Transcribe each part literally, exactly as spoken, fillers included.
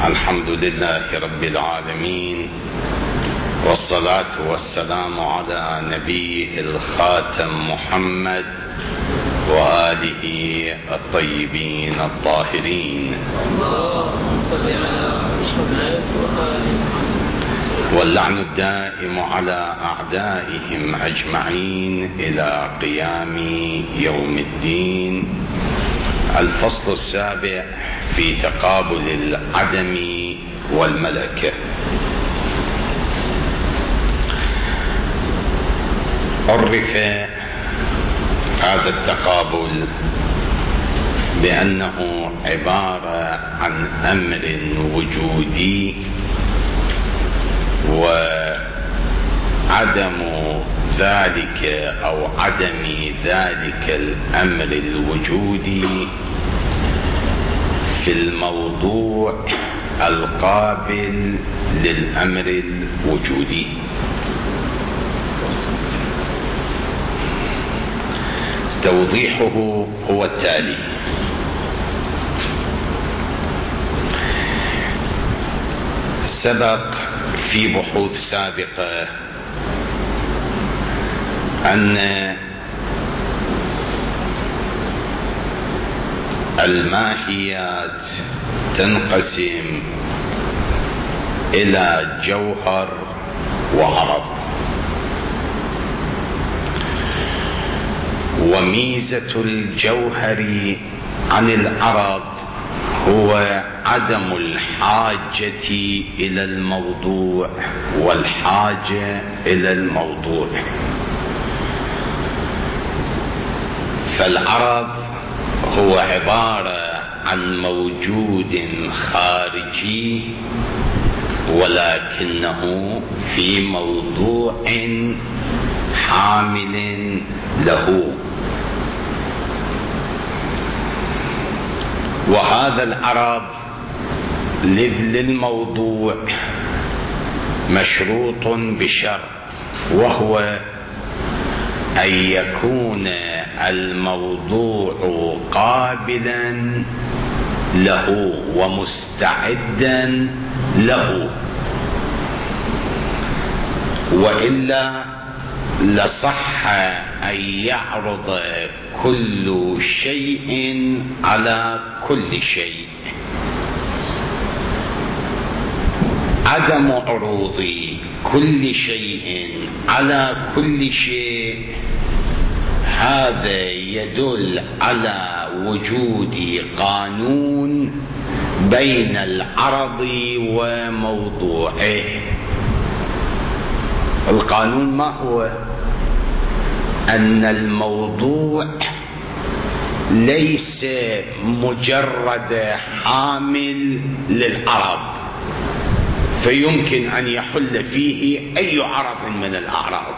الحمد لله رب العالمين، والصلاة والسلام على نبي الخاتم محمد وآله الطيبين الطاهرين، واللعن الدائم على أعدائهم أجمعين إلى قيام يوم الدين. الفصل السابع في تقابل العدم والملكة. عرف هذا التقابل بأنه عبارة عن أمر وجودي، وعدم ذلك أو عدم ذلك الأمر الوجودي في الموضوع القابل للأمر الوجودي. توضيحه هو التالي: سبق في بحوث سابقة أن الماهيات تنقسم إلى جوهر وعرض، وميزة الجوهر عن العرض هو عدم الحاجة إلى الموضوع والحاجة إلى الموضوع. فالعرض هو عبارة عن موجود خارجي ولكنه في موضوع حامل له، وهذا العرض للموضوع مشروط بشرط، وهو أن يكون الموضوع قابلا له ومستعدا له، وإلا لصح أن يعرض كل شيء على كل شيء. عدم عروض كل شيء على كل شيء هذا يدل على وجود قانون بين العرض وموضوعه. القانون ما هو؟ أن الموضوع ليس مجرد حامل للعرض، فيمكن أن يحل فيه أي عرض من الأعراض،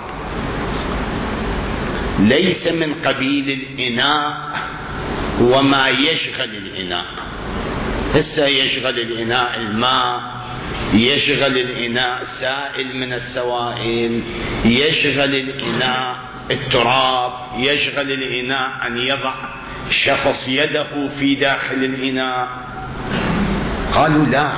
ليس من قبيل الإناء وما يشغل الإناء. هسه يشغل الإناء الماء، يشغل الإناء سائل من السوائل، يشغل الإناء التراب، يشغل الإناء أن يضع شخص يده في داخل الإناء. قالوا لا،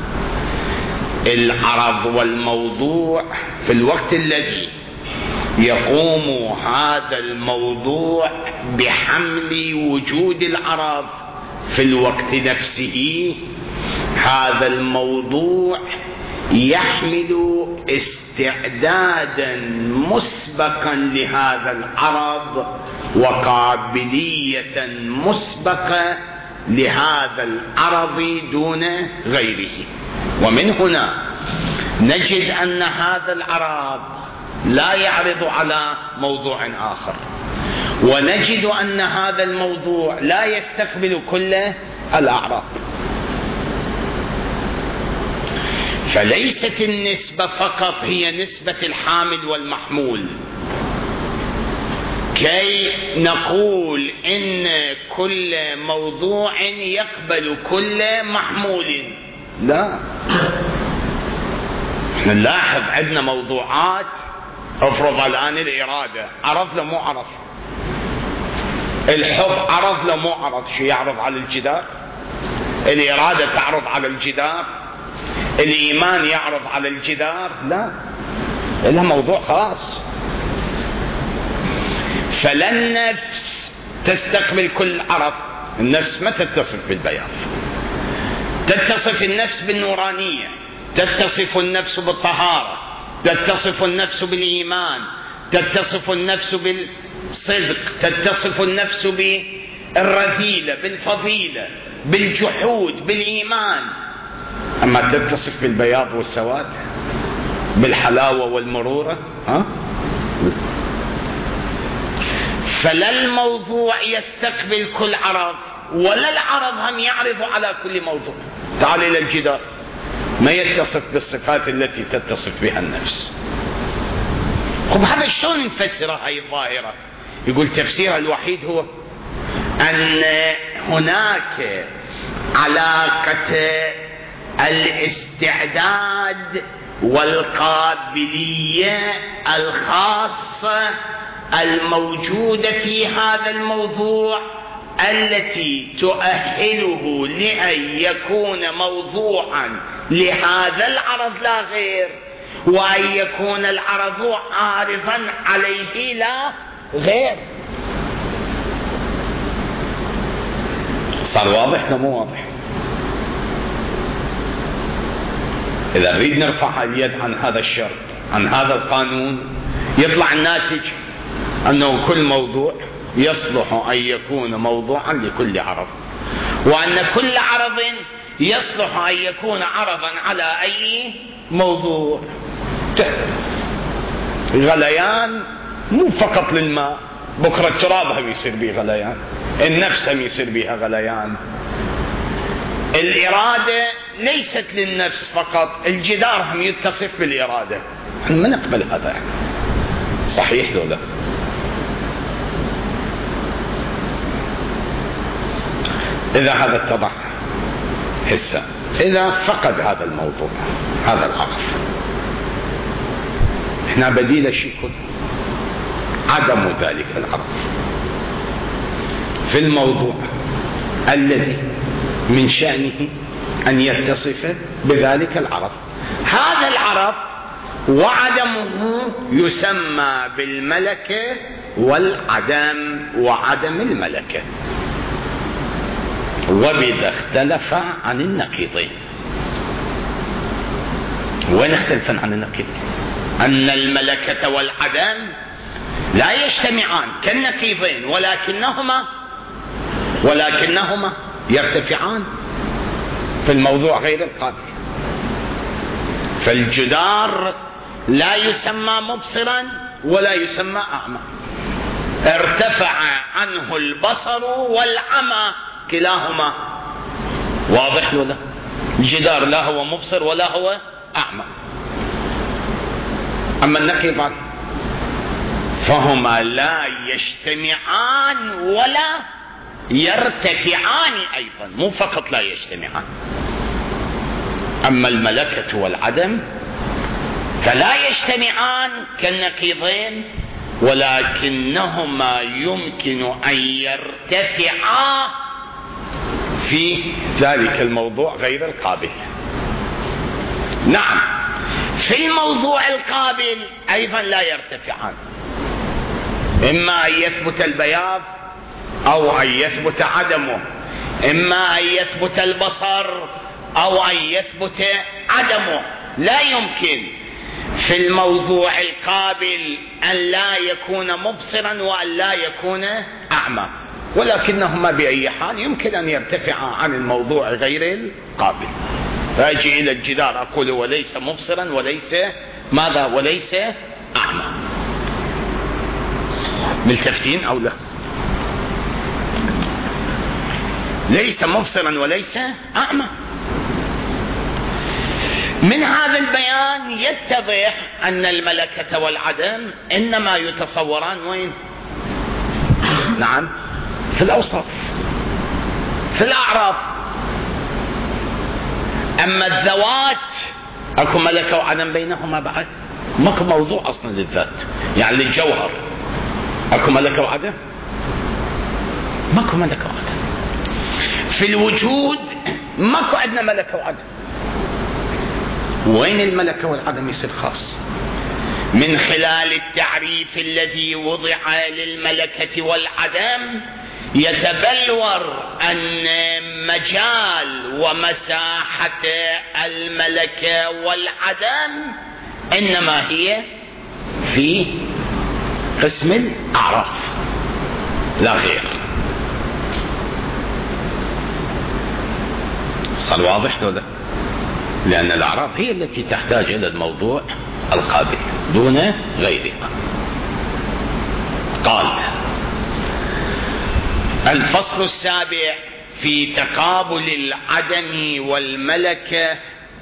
العرض والموضوع في الوقت الذي يقوم هذا الموضوع بحمل وجود العرض في الوقت نفسه، هذا الموضوع يحمل استعدادا مسبقا لهذا العرض وقابلية مسبقة لهذا العرض دون غيره. ومن هنا نجد أن هذا العرض لا يعرض على موضوع آخر، ونجد أن هذا الموضوع لا يستقبل كل الأعراض. فليست النسبة فقط هي نسبة الحامل والمحمول كي نقول إن كل موضوع يقبل كل محمول. لا، نلاحظ عندنا موضوعات، افرض الآن الإرادة عرض له مو عرض، الحب عرض له مو عرض، شو يعرض على الجدار؟ الإرادة تعرض على الجدار؟ الإيمان يعرض على الجدار؟ لا، لها موضوع خاص. فلا النفس تستقبل كل عرض. النفس ما تتصف بالبياض، تتصف النفس بالنورانية، تتصف النفس بالطهارة، تتصف النفس بالإيمان، تتصف النفس بالصدق، تتصف النفس بالرذيلة، بالفضيلة، بالجحود، بالإيمان. أما تتصف بالبياض والسواد، بالحلاوة والمرورة، ها؟ فلا الموضوع يستقبل كل عرض، ولا العرض هم يعرض على كل موضوع. تعال إلى الجدار، ما يتصف بالصفات التي تتصف بها النفس. خب هذا شلون نفسر هاي الظاهرة؟ يقول تفسيرها الوحيد هو أن هناك علاقة الاستعداد والقابلية الخاصة الموجودة في هذا الموضوع التي تؤهله لأن يكون موضوعا لهذا العرض لا غير، وأن يكون العرض عارضا عليه لا غير. صار واضح ولا مو واضح؟ إذا نريد نرفع اليد عن هذا الشرط، عن هذا القانون، يطلع الناتج أنه كل موضوع يصلح أن يكون موضوعا لكل عرض، وأن كل عرض يصلح أن يكون عرضا على أي موضوع. الغليان مو فقط للماء، بكرة التراب هم يصير به غليان، النفس هم يصير بها غليان. الإرادة ليست للنفس فقط، الجدار هم يتصف بالإرادة. نحن ما نقبل هذا يعني. صحيح لولا؟ إذا هذا اتضح حسا، إذا فقد هذا الموضوع، هذا العرف، احنا بديل شيء عدم ذلك العرف في الموضوع الذي من شأنه أن يتصف بذلك العرف. هذا العرف وعدمه يسمى بالملكة والعدم وعدم الملكة. وبذا اختلف عن النقيضين. وين اختلفا عن النقيضين؟ أن الملكة والعدم لا يجتمعان كالنقيضين، ولكنهما ولكنهما يرتفعان في الموضوع غير القابل. فالجدار لا يسمى مبصرا ولا يسمى أعمى، ارتفع عنه البصر والعمى كلاهما. واضح ولا؟ الجدار لا هو مبصر ولا هو أعمى. أما النقيضان فهما لا يجتمعان ولا يرتفعان أيضا، مو فقط لا يجتمعان. أما الملكة والعدم فلا يجتمعان كالنقيضين، ولكنهما يمكن أن يرتفعا في ذلك الموضوع غير القابل. نعم، في الموضوع القابل أيضا لا يرتفعان، إما أن يثبت البياض أو أن يثبت عدمه، إما أن يثبت البصر أو أن يثبت عدمه. لا يمكن في الموضوع القابل أن لا يكون مبصرا وأن لا يكون أعمى، ولكنهما بأي حال يمكن أن يرتفعا عن الموضوع غير القابل. فأجي إلى الجدار أقول وليس مبصرا وليس ماذا وليس أعمى. ملتفتين أو لا؟ ليس مبصرا وليس أعمى. من هذا البيان يتضح أن الملكة والعدم إنما يتصوران وين؟ نعم، في الأوصاف، في الأعراف. أما الذوات أكو ملكة وعدم بينهما بعد، ماكو موضوع أصلا للذات، يعني للجوهر أكو ملكة وعدم؟ ماكو ملكة وعدم. في الوجود ماكو عندنا ملكة وعدم. وين الملكة والعدم يصير خاص؟ من خلال التعريف الذي وضع للملكة والعدم يتبلور أن مجال ومساحة الملكة والعدم إنما هي في قسم الأعراف لا غير. صار واضح هذا؟ لأن الأعراف هي التي تحتاج إلى الموضوع القابل دون غيرها. قال: الفصل السابع في تقابل العدم والملكة،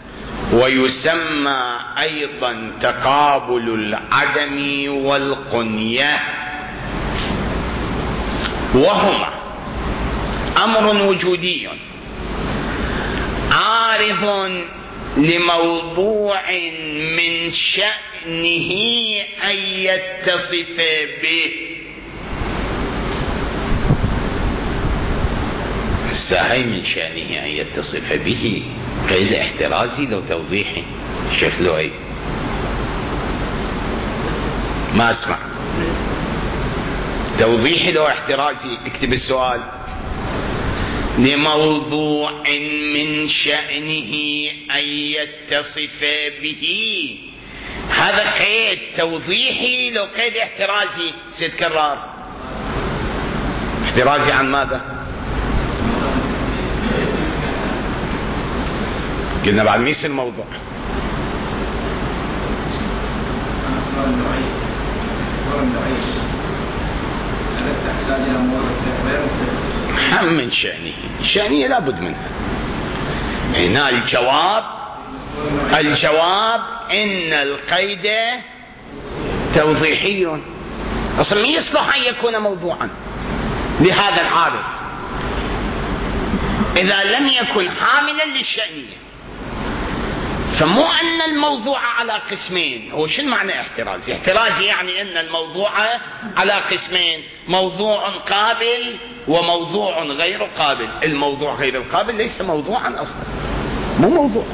ويسمى أيضا تقابل العدم والقنية، وهما أمر وجودي عارض لموضوع من شأنه أن يتصف به. الساهي من شأنه أن يتصف به قيد احترازي لو توضيحي شيخ لؤي ما أسمع توضيحي لو احترازي. اكتب السؤال: لموضوع من شأنه أن يتصف به. هذا قيد توضيحي لو قيد احترازي ست كرار. احترازي عن ماذا؟ قلنا بعد ميس الموضوع. هم من شأنه، شأنه لابد منها. هنا الجواب الجواب إن القيد توضيحي أصلا يصلح أن يكون موضوعا لهذا العارض إذا لم يكن حاملا للشأنية. فمو أن الموضوع على قسمين. هو شو معنى احترازي؟ احترازي يعني أن الموضوع على قسمين: موضوع قابل وموضوع غير قابل. الموضوع غير القابل ليس موضوعا أصلا، مو موضوع.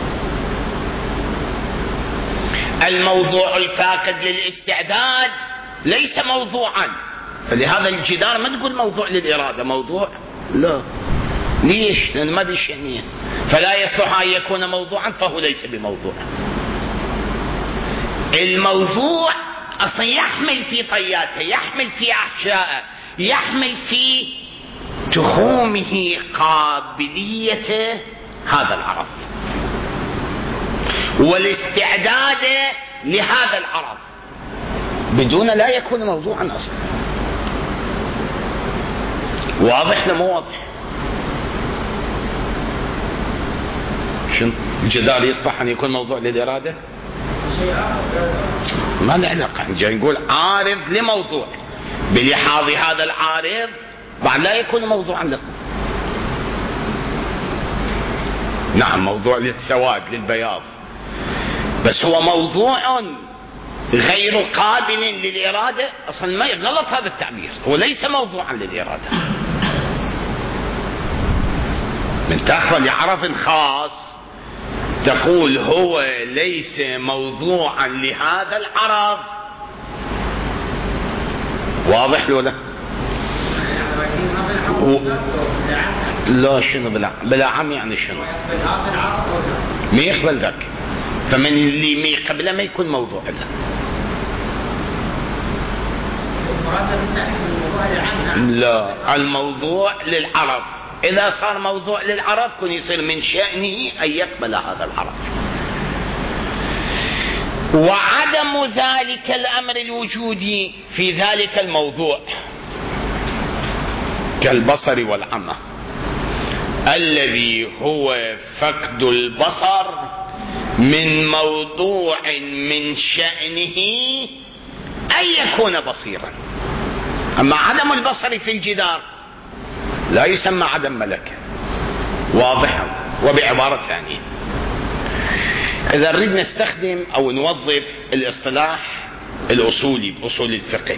الموضوع الفاقد للاستعداد ليس موضوعا، فلهذا الجدار ما تقول موضوع للإرادة موضوع، لا. ليش؟ لأن ما بالشأنية، فلا يصلح أن يكون موضوعا، فهو ليس بموضوع. الموضوع أصلا يحمل في طياته، يحمل في أحشائه، يحمل في تخومه قابلية هذا العرض والاستعداد لهذا العرض، بدون لا يكون موضوعا أصلا. واضح ولا مو واضح؟ شنو الجدار يصبح أن يكون موضوع للإرادة؟ ما له علاقة. جاي نقول عارض لموضوع، بلحاظ هذا العارض بعد لا يكون موضوعا له. نعم موضوع للسواد للبياض، بس هو موضوع غير قابل للإرادة. أصلا ما غلط هذا التعبير، هو ليس موضوعا للإرادة. من تأخذ لعرف خاص تقول هو ليس موضوعا لهذا العرض. واضح ولا و... لا؟ شنو بلا بلا عم يعني شنو؟ ما يقبل ذاك، فمن اللي ما يقبله ما يكون موضوع له. لا، الموضوع للعرض. إذا صار موضوع للعرض كن يصير من شأنه أن يقبل هذا العرض. وعدم ذلك الأمر الوجودي في ذلك الموضوع كالبصر والعمى، الذي هو فقد البصر من موضوع من شأنه أن يكون بصيرا. أما عدم البصر في الجدار لا يسمى عدم ملكة. واضح؟ وبعبارة ثانية، إذا نريد نستخدم أو نوظف الاصطلاح الأصولي بأصول الفقه،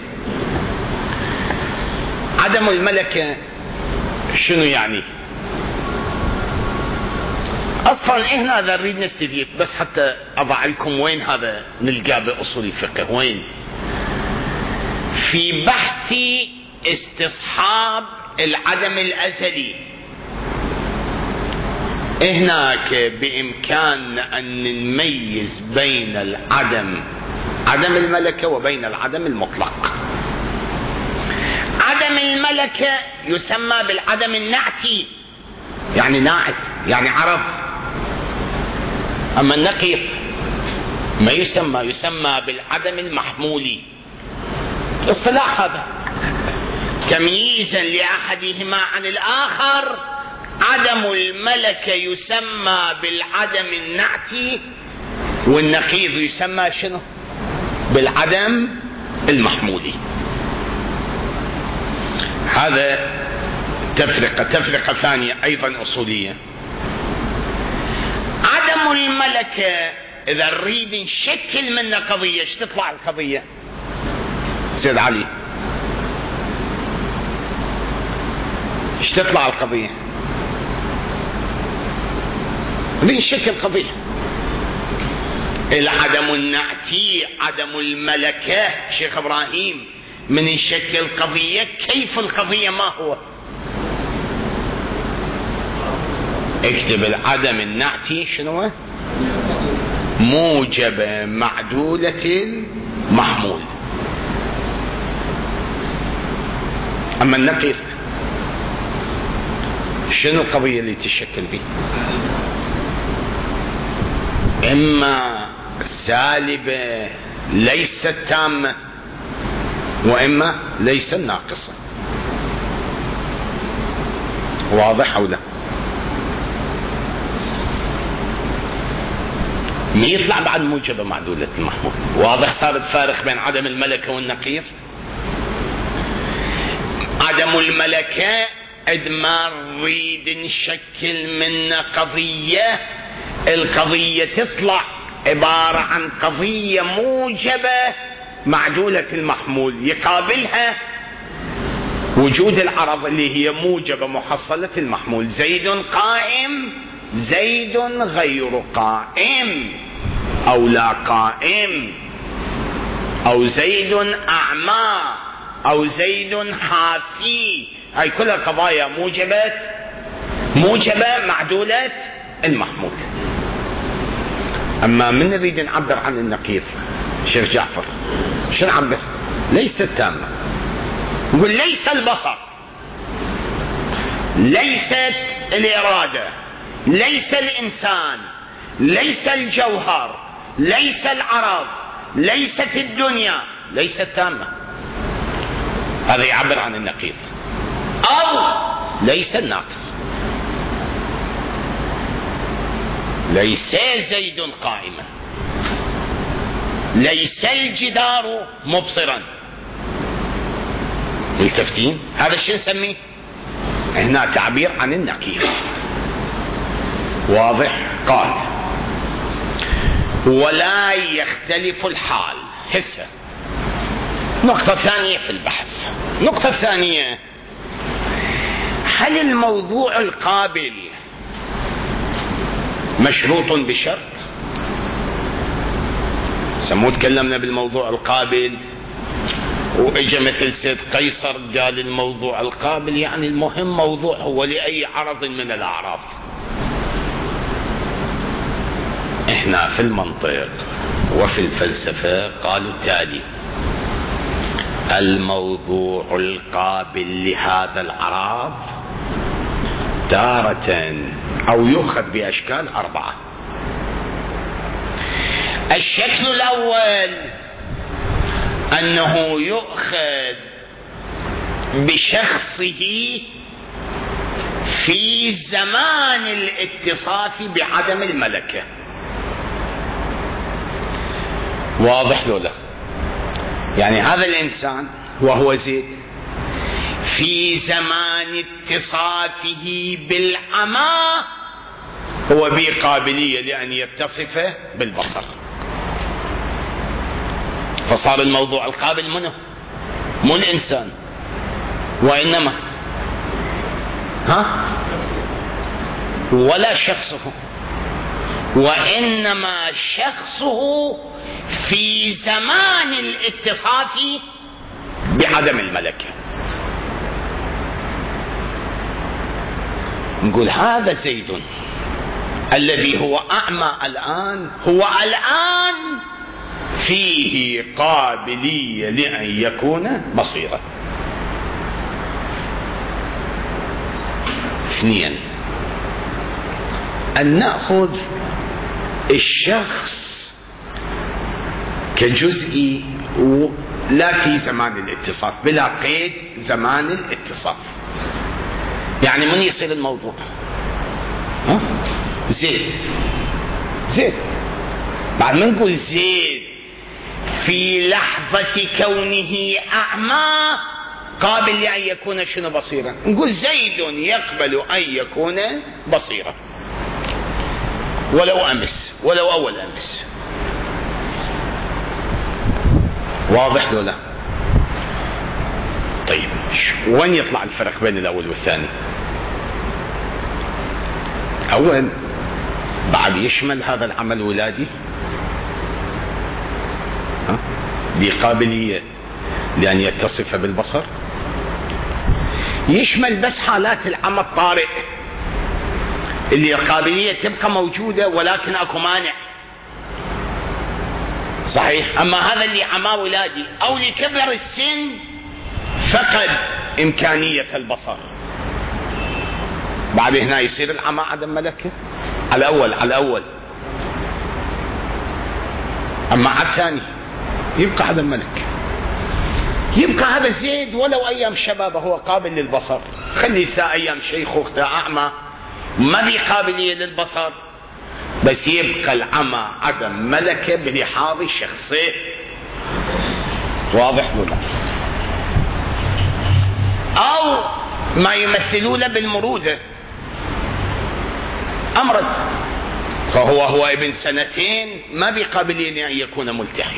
عدم الملكة شنو يعني؟ اصلا هنا اذا نريد نستفيد، بس حتى اضع لكم وين هذا نلقاه باصول الفقه، وين؟ في بحث استصحاب العدم الازلي. هناك بامكاننا ان نميز بين العدم، عدم الملكة، وبين العدم المطلق. عدم الملكة يسمى بالعدم النعتي، يعني ناعت، يعني عرض. اما النقيض ما يسمى، يسمى بالعدم المحمولي. اصطلاح هذا تمييزا لاحدهما عن الاخر. عدم الملكة يسمى بالعدم النعتي، والنقيض يسمى شنو؟ بالعدم المحمولي. هذا تفرقة. تفرقة ثانية ايضا اصولية، عدم الملكة اذا نريد نشكل منه قضية، ايش تطلع القضية؟ سيد علي، ايش تطلع القضية؟ بنشكل قضية. العدم النعتي، عدم الملكة، شيخ ابراهيم، من نشكل قضية. كيف القضية؟ ما هو؟ اكتب العدم النعتي شنو؟ موجب معدولة محمول. اما النقيض شنو القضية اللي تشكل به؟ اما سالبة ليست تامة، واما ليس ناقصة. واضح او لا؟ يطلع بعد موجبة معدولة المحمول. واضح صار الفارق بين عدم الملكة والنقيض. عدم الملكة قد ما نريد نشكل منه قضية، القضية تطلع عبارة عن قضية موجبة معدولة المحمول، يقابلها وجود العرض اللي هي موجبة محصلة المحمول. زيد قائم، زيد غير قائم، او لا قائم، او زيد اعمى، او زيد حافي. هاي كلها قضايا موجبات، موجبة معدولة المحمول. اما من نريد نعبر عن النقيض، شيخ جعفر شو نعبر؟ ليست تامة. نقول ليس البصر، ليست الإرادة، ليس الإنسان، ليس الجوهر، ليس العرض، ليست الدنيا، ليست تامة. هذا يعبر عن النقيض. أو ليس الناقص، ليس زيد قائما، ليس الجدار مبصرا. ملتفتين؟ هذا الشيء نسميه هنا تعبير عن النقيض. واضح؟ قال ولا يختلف الحال. هسه نقطة ثانية في البحث. نقطة ثانية، هل الموضوع القابل مشروط بشرط؟ سمو تكلمنا بالموضوع القابل، واجا مثل سيد قيصر قال الموضوع القابل يعني المهم موضوع هو لأي عرض من الأعراض. احنا في المنطق وفي الفلسفة قالوا التالي: الموضوع القابل لهذا العرض تارة أو يؤخذ بأشكال أربعة. الشكل الأول أنه يؤخذ بشخصه في زمان الاتصاف بعدم الملكة. واضح لو لا؟ يعني هذا الإنسان وهو زيد في زمان اتصافه بالعمى هو بقابلية لأن يتصف بالبصر، فصار الموضوع القابل منه مو الإنسان، وإنما ها ولا شخصه، وإنما شخصه في زمان الاتصاف بعدم الملكة. نقول هذا زيد الذي هو أعمى الآن هو الآن فيه قابلية لأن يكون بصيرا. اثنين، أن نأخذ الشخص كجزئي لا في زمان الاتصاف، بلا قيد زمان الاتصاف. يعني من يصير الموضوع؟ ها؟ زيد زيد بعد ما نقول زيد في لحظة كونه أعمى قابل لأن يكون شنو بصيرا، نقول زيد يقبل أن يكون بصيرا ولو أمس، ولو أول أمس. واضح ولا لا؟ طيب وين يطلع الفرق بين الأول والثاني؟ أول بعد يشمل هذا العمل الولادي بقابلية لأن يتصف بالبصر، يشمل بس حالات العمى الطارئ اللي القابلية تبقى موجودة ولكن أكو مانع. صحيح. أما هذا اللي عمى ولادي أو لكبر السن فقد إمكانية البصر، بعد هنا يصير العمى عدم ملكة على الأول على الأول. أما على الثاني يبقى عدم ملكة، يبقى هذا زيد ولو أيام شبابه هو قابل للبصر، خلي سا أيام شيخوخته أعمى ما بقابلية للبصر، بس يبقى العمى عدم ملكة بلحاظ الشخصية. واضح ولا؟ أو ما يمثلون بالمرودة، أمرض فهو هو ابن سنتين ما بقابلية أن يكون ملتحي.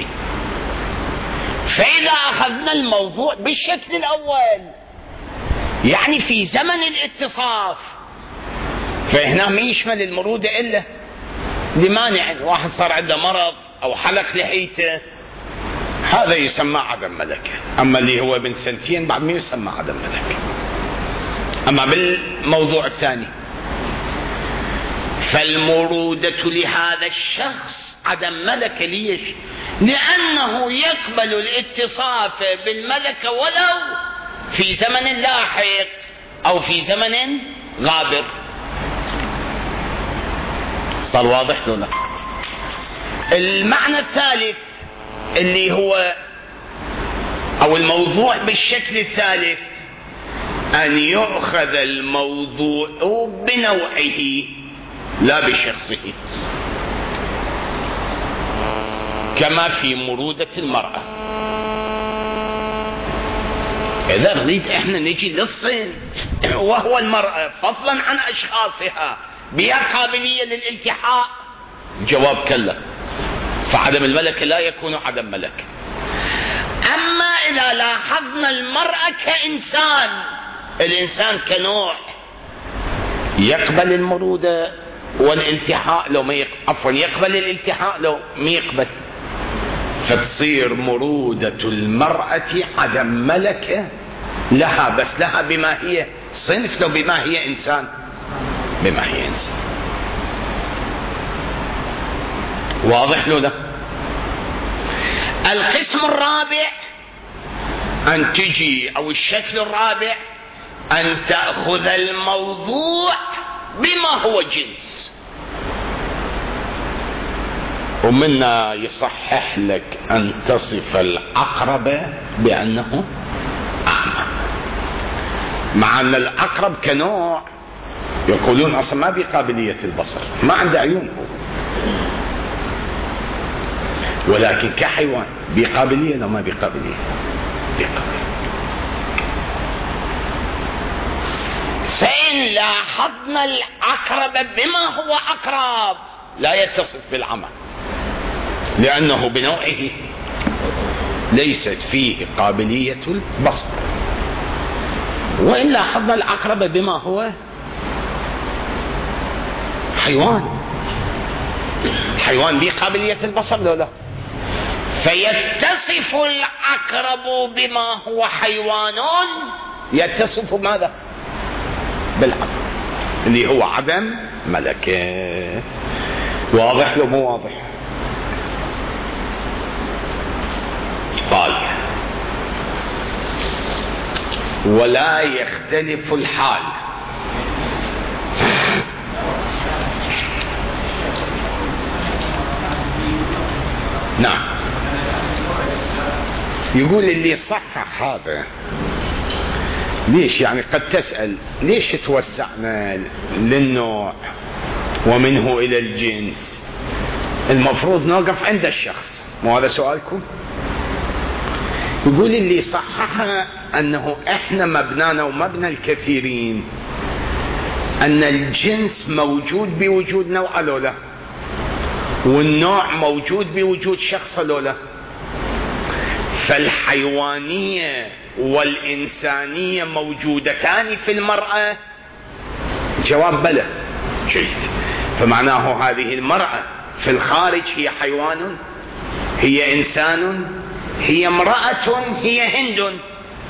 فإذا أخذنا الموضوع بالشكل الأول يعني في زمن الاتصاف، فهنا ما يشمل المرودة إلا لمانع، واحد صار عنده مرض أو حلق لحيته، هذا يسمى عدم ملكة. أما اللي هو ابن سنتين بعد ما يسمى عدم ملكة. أما بالموضوع الثاني فالمرودة لهذا الشخص عدم ملكة. ليش؟ لأنه يقبل الاتصاف بالملكة ولو في زمن لاحق أو في زمن غابر. صار واضح ولا؟ المعنى الثالث اللي هو أو الموضوع بالشكل الثالث أن يؤخذ الموضوع بنوعه لا بشخصه، كما في مرودة المرأة. إذا نريد إحنا نجي للصين وهو المرأة فضلا عن أشخاصها بها قابلية للالتحاء، جواب كلا، فعدم الملكة لا يكون عدم ملكة. أما إذا لاحظنا المرأة كإنسان، الإنسان كنوع يقبل المرودة والالتحاء لو ما يقبل، عفوا يقبل الالتحاء لو ما يقبل، فتصير مرودة المرأة عدم ملكة لها، بس لها بما هي صنف، لو بما هي إنسان، بما هي إنسان. واضح له ده؟ القسم الرابع أن تجي أو الشكل الرابع أن تأخذ الموضوع بما هو جنس، ومنا يصحح لك أن تصف العقرب بأنه أعمى، مع أن العقرب كنوع يقولون أصلا ما بقابلية البصر، ما عنده عيون، ولكن كحيوان بقابلية لو ما بقابلية؟ بقابلية. فإن لاحظنا العقرب بما هو عقرب لا يتصف بالعمى، لأنه بنوعه ليست فيه قابلية البصر. وإن لاحظنا العقرب بما هو حيوان حيوان به قابلية البصر لو لا؟ فيتصف العقرب بما هو حيوان يتصف ماذا؟ بالعدم اللي هو عدم ملكه. واضح لو مو واضح؟ قال ولا يختلف الحال. نعم. يقول اللي صحح هذا ليش؟ يعني قد تسأل ليش توسعنا للنوع ومنه إلى الجنس؟ المفروض نوقف عند الشخص، مو هذا سؤالكم؟ يقول اللي صححنا أنه إحنا مبنانا ومبنى الكثيرين أن الجنس موجود بوجود نوع لولا، والنوع موجود بوجود شخص لولا. فالحيوانية والإنسانية موجودتان في المرأة. الجواب بلى. جيد. فمعناه هذه المرأة في الخارج هي حيوان، هي إنسان، هي امرأة، هي هند.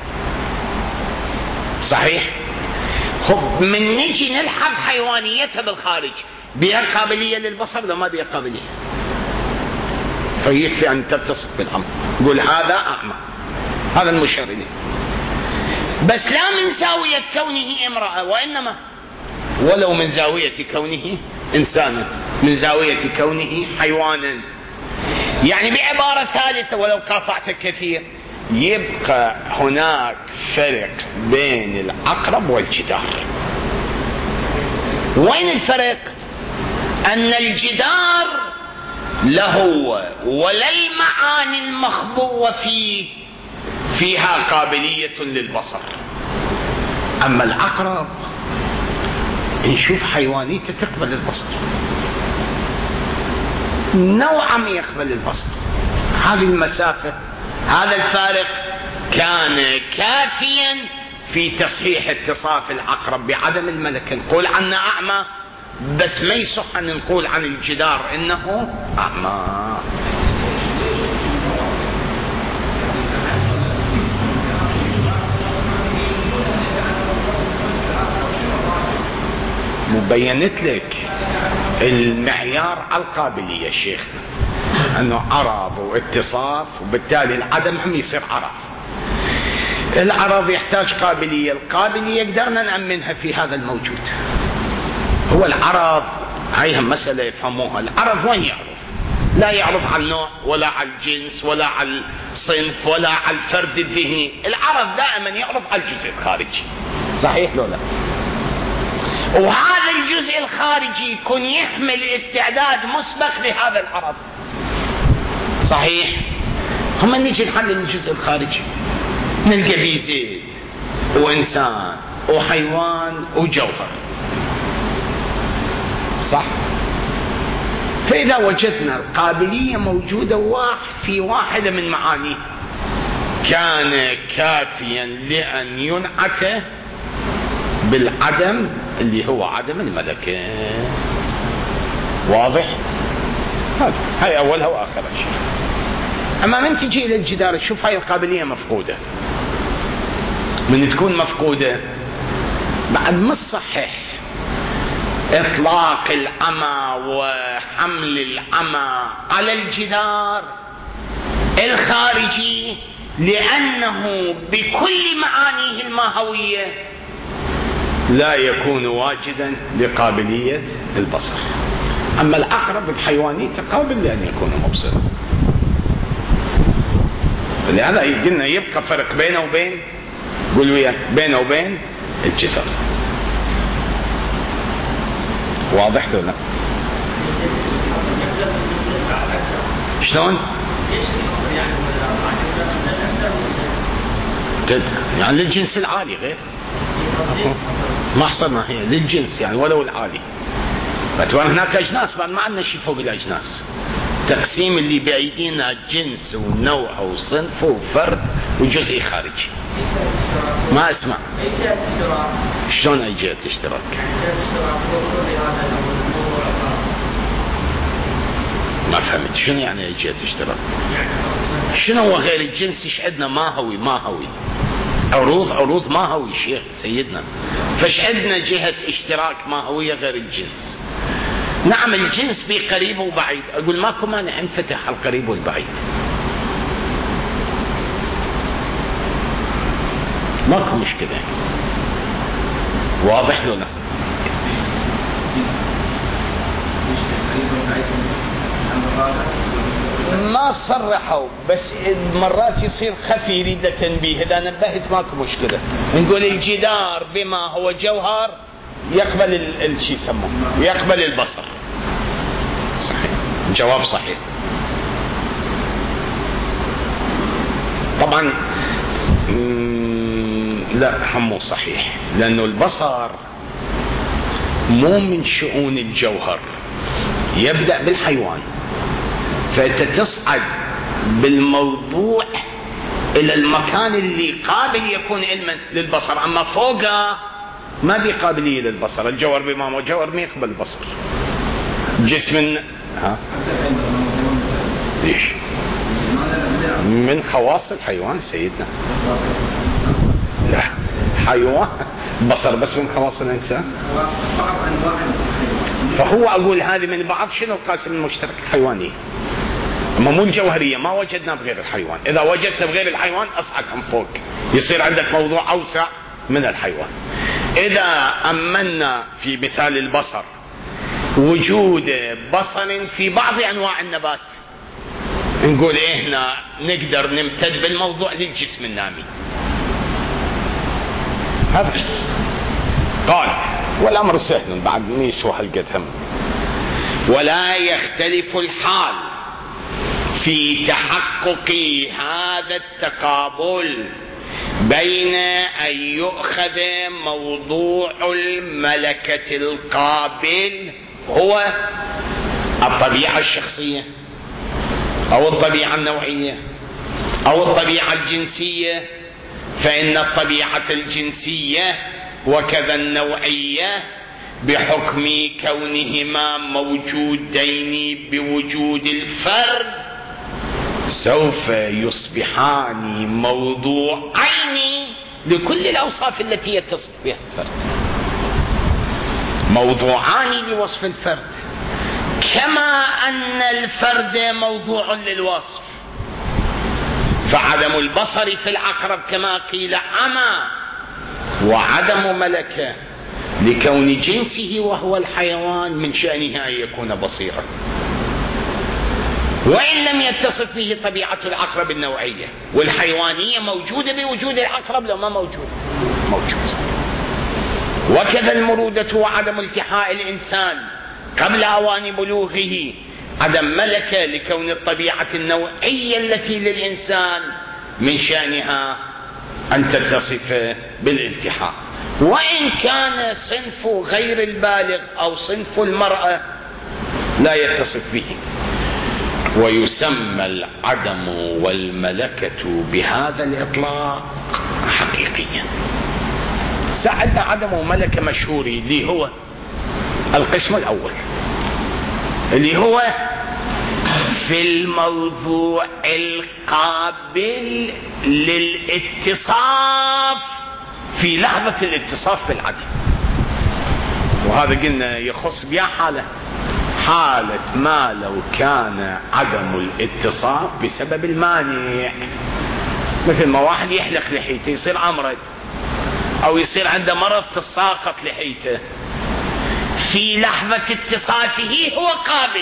صحيح؟ خب من نجي نلحظ حيوانيتها بالخارج، بها قابلية للبصر لو ما بها قابلية؟ فيكفي أن تتصف بالأمر، قول هذا أعمى، هذا المشير إليه، بس لا من زاوية كونه امرأة، وإنما ولو من زاوية كونه إنسانا، من زاوية كونه حيوانا. يعني بعبارة ثالثة ولو قاطعت كثير، يبقى هناك فرق بين العقرب والجدار. وين الفرق؟ أن الجدار له ولا المعاني المخبوة فيه فيها قابلية للبصر، أما العقرب نشوف حيوانيته تقبل البصر، نوعا ما يقبل البصر. هذه المسافة، هذا الفارق كان كافيا في تصحيح اتصاف العقرب بعدم الملكة. نقول عنه أعمى، بس ما يصح أن نقول عن الجدار إنه أعمى. مبينت لك المعيار على القابلية شيخ، أنه عرض واتصاف، وبالتالي العدم هم يصير عرض. العرض يحتاج قابلية، القابلية قدرنا نأمنها في هذا الموجود. هو العرض هاي هم مسألة يفهموها. العرض وين يعرف؟ لا يعرف على النوع ولا على الجنس ولا على الصنف ولا على الفرد الذهني. العرض دائما يعرف على الجزء الخارجي. صحيح لو لا؟ وهذا الجزء الخارجي يكون يحمل استعداد مسبق لهذا العرض. صحيح؟ هم نيجي نحلل الجزء الخارجي نلقى به زيد وإنسان وحيوان وجوهر. صح؟ فإذا وجدنا القابلية موجودة واحد في واحدة من معانيه، كان كافيا لأن ينعت بالعدم اللي هو عدم الملكة. واضح؟ هذا هاي أولها وآخرها شيء. أما من تجي إلى الجدار تشوف هاي القابلية مفقودة. من تكون مفقودة بعد ما تصحح إطلاق العمى وحمل العمى على الجدار الخارجي، لأنه بكل معانيه الماهوية لا يكون واجدا لقابلية البصر. أما العقرب الحيواني قابل لأن يكون مبصرا. لهذا قلنا يبقى فرق بينه وبين، قولوا وياه، بينه وبين الجدار. واضح ولا لا؟ شلون؟ جد يعني للجنس العالي غير ما حصلنا هي للجنس يعني ولو العالي. فتوان هناك أجناس بعد ما عندنا شيء فوق الأجناس. تقسيم اللي بأيدينا جنس ونوع وصنف وفرد وجزء خارجي. ما اسمع شلون أي جهة اشتراك؟ فهمت شنو يعني جهة اشتراك؟ شنو هو غير الجنس؟ ايش عندنا ماهوي ماهوي عروض عروض ماهوي شيخ سيدنا، فايش عندنا جهة اشتراك ماهوية غير الجنس؟ نعم الجنس بيه قريب وبعيد، اقول ماكو مانع انفتح على القريب والبعيد، ماكو مشكلة. واضح له؟ لا ما صرحوا، بس مرات يصير خفي يريد تنبيه، اذا نبهت ماكو مشكلة. نقول الجدار بما هو جوهر يقبل الشيء يسموه يقبل البصر. صحيح، جواب صحيح. طبعا لا حمو صحيح، لانه البصر مو من شؤون الجوهر، يبدأ بالحيوان، فأنت تصعد بالموضوع إلى المكان اللي قابل يكون علما للبصر، أما فوقه ما بي قابلية للبصر. الجوهر بما هو جوهر ما يقبل البصر. جسم ها ليش من خواص الحيوان سيدنا؟ لا حيوان بصر بس من خواص الإنسان، فهو أقول هذه من بعض شنو القاسم المشترك الحيواني، أما مو الجوهرية، ما وجدنا بغير الحيوان. إذا وجدت بغير الحيوان أصعد من فوق، يصير عندك موضوع أوسع من الحيوان. إذا أمنا في مثال البصر وجود بصر في بعض أنواع النبات، نقول إيه هنا نقدر نمتد بالموضوع للجسم النامي. هذا قال والأمر سهل بعد ما يسوى هالقد هم. ولا يختلف الحال في تحقق هذا التقابل بين أن يؤخذ موضوع الملكة القابل هو الطبيعة الشخصية أو الطبيعة النوعية أو الطبيعة الجنسية، فإن الطبيعة الجنسية وكذا النوعية بحكم كونهما موجودين بوجود الفرد سوف يصبحان موضوعين لكل الأوصاف التي يتصف بها الفرد، موضوعان لوصف الفرد، كما أن الفرد موضوع للوصف. فعدم البصر في العقرب كما قيل عمى، وعدم ملكه لكون جنسه وهو الحيوان من شأنه أن يكون بصيرا، وإن لم يتصف به طبيعة العقرب النوعية. والحيوانية موجودة بوجود العقرب لو ما موجود موجود. وكذا المرودة وعدم التحاء الإنسان قبل أوان بلوغه عدم ملكة لكون الطبيعة النوعية التي للإنسان من شأنها أن تتصف بالالتحاء، وإن كان صنف غير البالغ أو صنف المرأة لا يتصف به. ويسمى العدم والملكة بهذا الإطلاق حقيقيا. ساعدنا عدم وملكة مشهوري اللي هو القسم الأول، اللي هو في الموضوع القابل للاتصاف في لحظة الاتصاف بالعدم. وهذا قلنا يخص بها حالة حالة ما لو كان عدم الاتصاف بسبب المانع، مثل ما واحد يحلق لحيته يصير عمرد، أو يصير عنده مرض تساقط لحيته، في لحظة اتصافه هو قابل،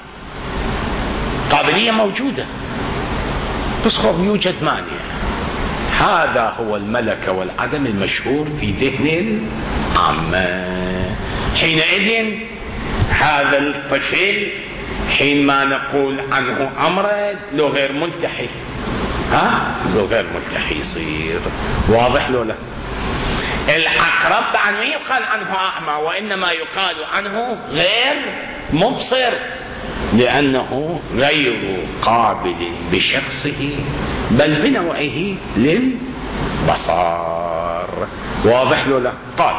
قابلية موجودة بس خب يوجد مانع. هذا هو الملكة والعدم المشهور في ذهن العامة. حينئذ هذا الطفل حين ما نقول عنه أمرد لو غير ملتحي، ها لو غير ملتحي يصير واضح له لا. العقرب بعد ما يقال عنه أعمى، وإنما يقال عنه غير مبصر، لأنه غير قابل بشخصه بل بنوعه للبصر. واضح له لا. قال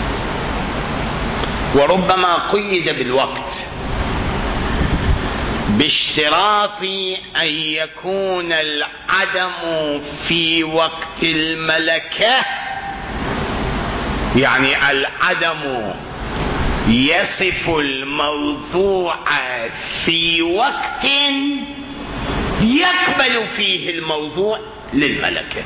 وربما قيد بالوقت باشتراط أن يكون العدم في وقت الملكة، يعني العدم يصف الموضوع في وقت يقبل فيه الموضوع للملكة،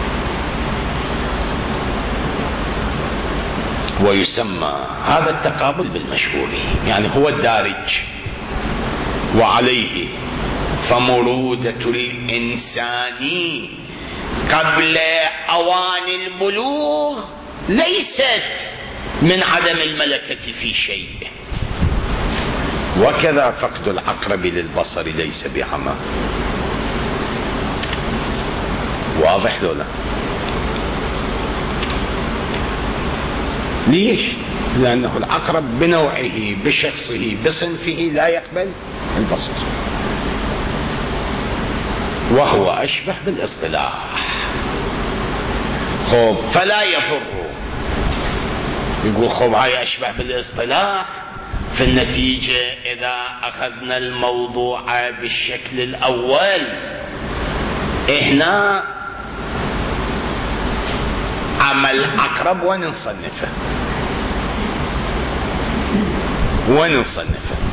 ويسمى هذا التقابل بالمشهور، يعني هو الدارج. وعليه فمرودة الإنسان قبل أوان البلوغ ليست من عدم الملكة في شيء، وكذا فقد العقرب للبصر ليس بعمى. واضح لولا؟ ليش؟ لأنه العقرب بنوعه بشخصه بصنفه لا يقبل البصر، وهو أشبه بالاصطلاح. خب فلا يضر، يقول خب هاي أشبه بالاصطلاح، في النتيجة إذا أخذنا الموضوع بالشكل الأول هنا عمل عقرب ونصنفه ونصنفه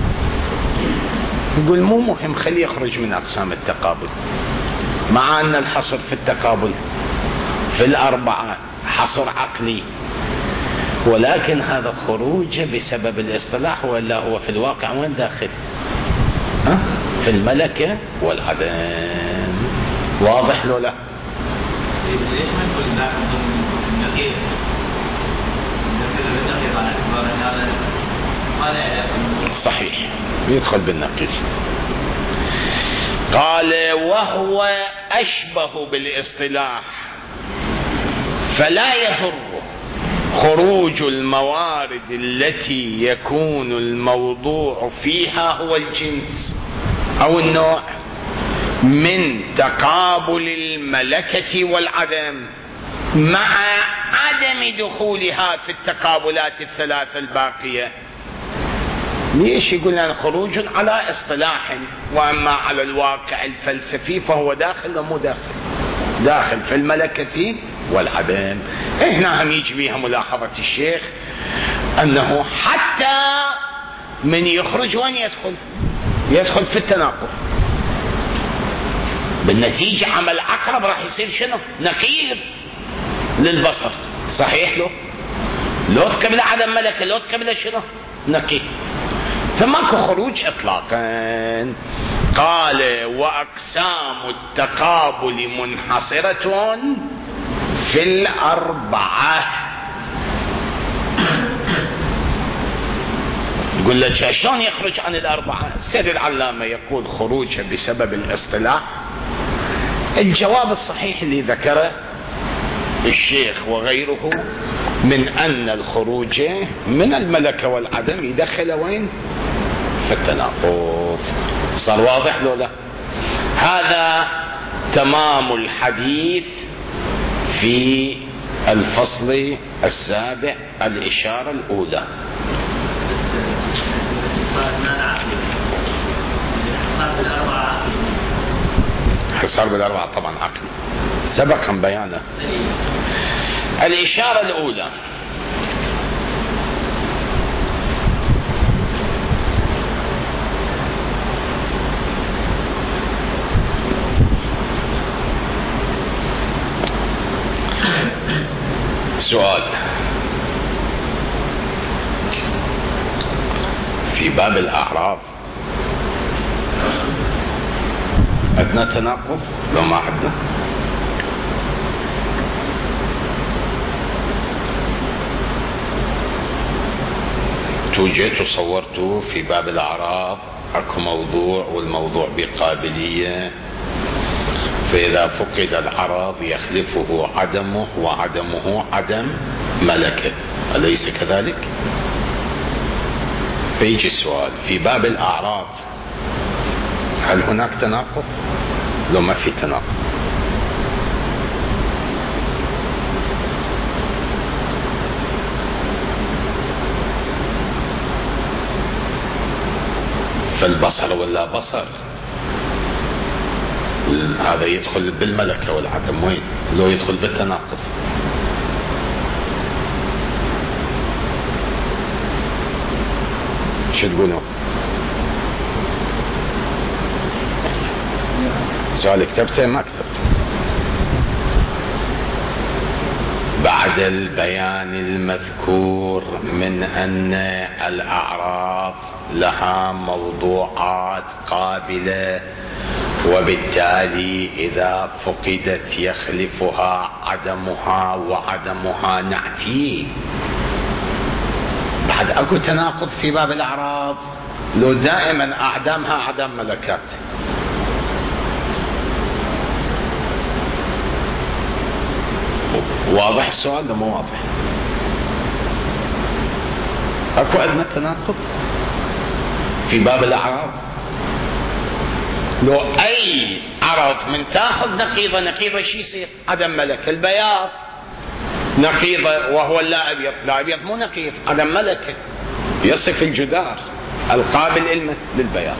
يقول مو مهم، خليه يخرج من أقسام التقابل، مع أن الحصر في التقابل في الأربعة حصر عقلي، ولكن هذا خروج بسبب الاصطلاح، ولا هو في الواقع وين داخل؟ ها؟ في الملكة والعدم. واضح لو لا؟ صحيح، يدخل بالنقيض. قال وهو أشبه بالاصطلاح فلا يضر خروج الموارد التي يكون الموضوع فيها هو الجنس أو النوع من تقابل الملكة والعدم مع عدم دخولها في التقابلات الثلاثة الباقية. ليش؟ يقول لنا خروج على اصطلاح، وأما على الواقع الفلسفي فهو داخل ومو داخل، داخل في الملكة والعدم. هنا هم يجي بها ملاحظة الشيخ أنه حتى من يخرج وين يدخل؟ يدخل في التناقض. بالنتيجة عمل عقرب راح يصير شنو؟ نقيض للبصر. صحيح له؟ لو قبل عدم ملكة، لو قبل شنو؟ نقيض. فماكو خروج اطلاقا. قال وأقسام التقابل منحصرة في الأربعة. يقول لك شلون يخرج عن الأربعة؟ سيد العلامة يقول خروجه بسبب الاصطلاح. الجواب الصحيح اللي ذكره الشيخ وغيره من أن الخروج من الملكة والعدم يدخل وين؟ في التناقض. صار واضح لو لا؟ هذا تمام الحديث في الفصل السابع، الإشارة الأولى. حصار بالأربعة طبعا عقلي سبقا بيانه. الإشارة الأولى سؤال في باب الأعراض عندنا تناقض لو ما عندنا؟ توجد تصورت في باب الأعراض اكو موضوع والموضوع بقابلية، فإذا فقد العرض يخلفه عدمه وعدمه عدم ملكه، أليس كذلك؟ فيجي السؤال في باب الأعراض هل هناك تناقض؟ لو ما في تناقض فالبصر ولا بصر، هذا يدخل بالملكة والعدم، وين لو يدخل بالتناقض؟ شو تقولون؟ سؤال كتبته ما كتبته. بعد البيان المذكور من أن الأعراف لها موضوعات قابلة، وبالتالي إذا فقدت يخلفها عدمها، وعدمها نعتي، بعد أكو تناقض في باب الأعراف لو دائما أعدامها أعدام ملكات. واضح السؤال ده مو واضح؟ اكو عندنا تناقض في باب الاعراض. لو اي عرض من تاخذ نقيضه، نقيضه شي يصير؟ عدم ملك. البياض نقيضه وهو اللا ابيض، لا ابيض مو نقيض، عدم ملك، يصف الجدار القابل للبياض.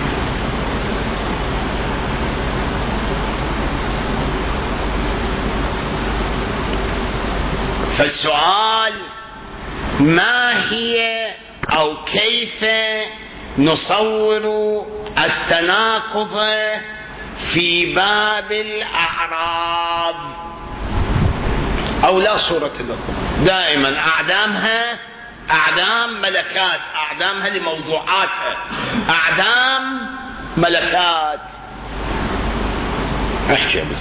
فالسؤال ما هي أو كيف نصور التناقض في باب الأعراض؟ أو لا صورة لكم، دائما أعدامها أعدام ملكات، أعدامها لموضوعاتها أعدام ملكات. احكي بس.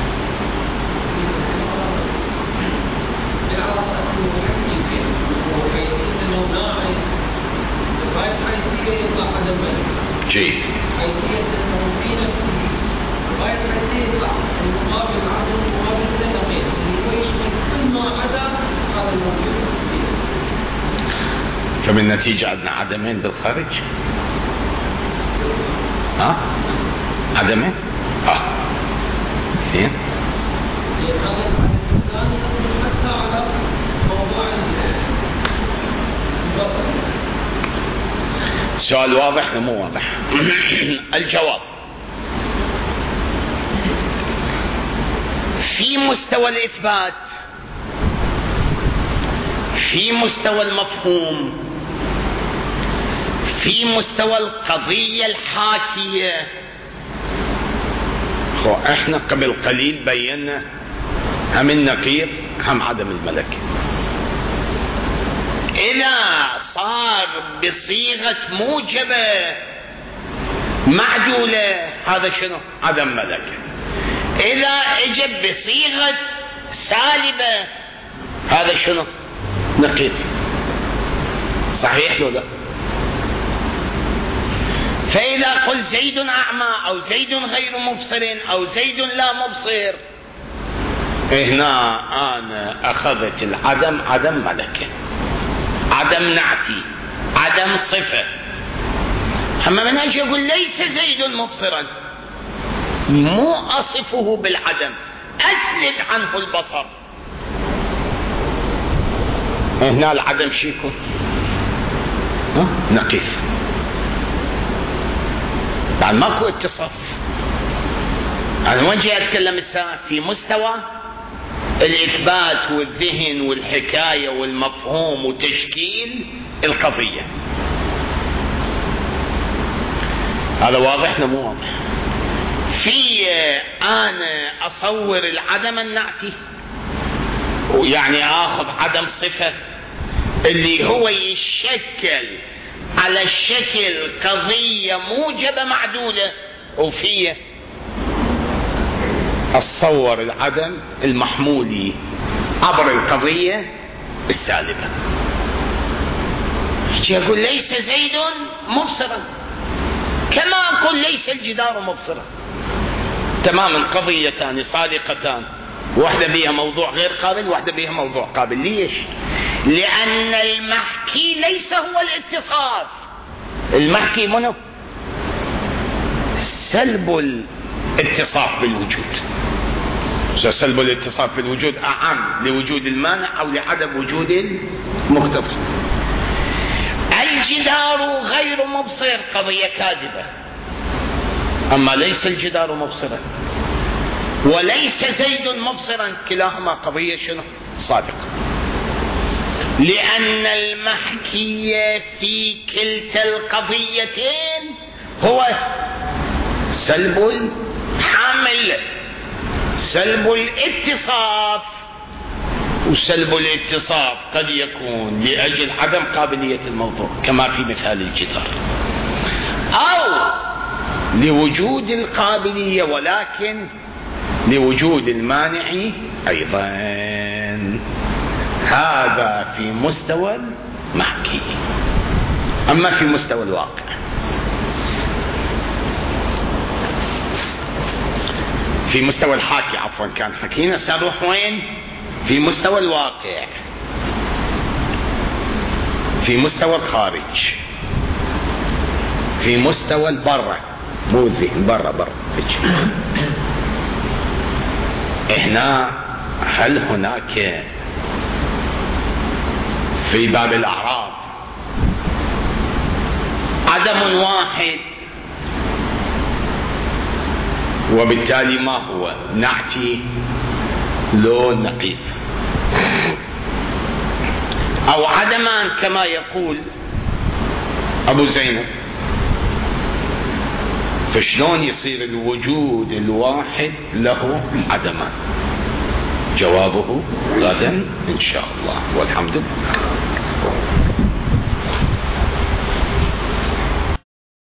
جيد. فبالنتيجة عندنا عدمين بالخارج. ها؟ عدمين؟ اه. اثنين. السؤال واضح مو واضح؟ الجواب: في مستوى الإثبات، في مستوى المفهوم، في مستوى القضية الحاكية. خو احنا قبل قليل بينا هم النقيض هم عدم الملكة. إذا صار بصيغة موجبة معدولة هذا شنو؟ عدم ملكة. إذا اجى بصيغة سالبة هذا شنو؟ نقيض. صحيح لو لا؟ فإذا قل زيد أعمى أو زيد غير مبصر أو زيد لا مبصر، هنا أنا أخذت العدم عدم ملكة، عدم نعتي، عدم صفة. أما من أجي أقول ليس زيد مبصرا، مو أصفه بالعدم، أسند عنه البصر، هنا العدم شيكو نقيف، يعني ماكو اتصاف. أنا وين جاي أتكلم الساعة؟ في مستوى الإثبات والذهن والحكاية والمفهوم وتشكيل القضية. هذا واضح ولا مو واضح؟ في أنا أصور العدم النعتي، يعني آخذ عدم صفة اللي هو يشكل على الشكل قضية موجبة معدولة، وفيه أصور العدم المحمولي عبر القضية السالبة. يقول ليس زيد مبصرا، كما أقول ليس الجدار مبصرا. تماما قضيتان صادقتان، واحدة بها موضوع غير قابل، واحدة بها موضوع قابل. ليش؟ لأن المحكي ليس هو الاتصاف. المحكي منه سلب الاتصاف بالوجود. سلب الاتصاف بالوجود أعم لوجود المانع أو لعدم وجود المقتضي. الجدار غير مبصر قضية كاذبة، أما ليس الجدار مبصرا وليس زيد مبصرا كلاهما قضية شنو؟ صادقة، لأن المحكي في كلتا القضيتين هو سلب الحامل، سلب الاتصاف، وسلب الاتصاف قد يكون لأجل عدم قابلية الموضوع كما في مثال الجدار، أو لوجود القابلية ولكن لوجود المانع أيضا. هذا في مستوى المحكي. أما في مستوى الواقع، في مستوى الحاكي عفوا كان حكينا، سنروح وين؟ في مستوى الواقع، في مستوى الخارج، في مستوى البرة، مو الذهن، برا برا. هنا هل هناك في باب الأعراض عدم واحد وبالتالي ما هو نعتي لون نقيض، أو عدمان كما يقول أبو زينب؟ فشلون يصير الوجود الواحد له عدمان؟ جوابه غدا إن شاء الله، والحمد لله.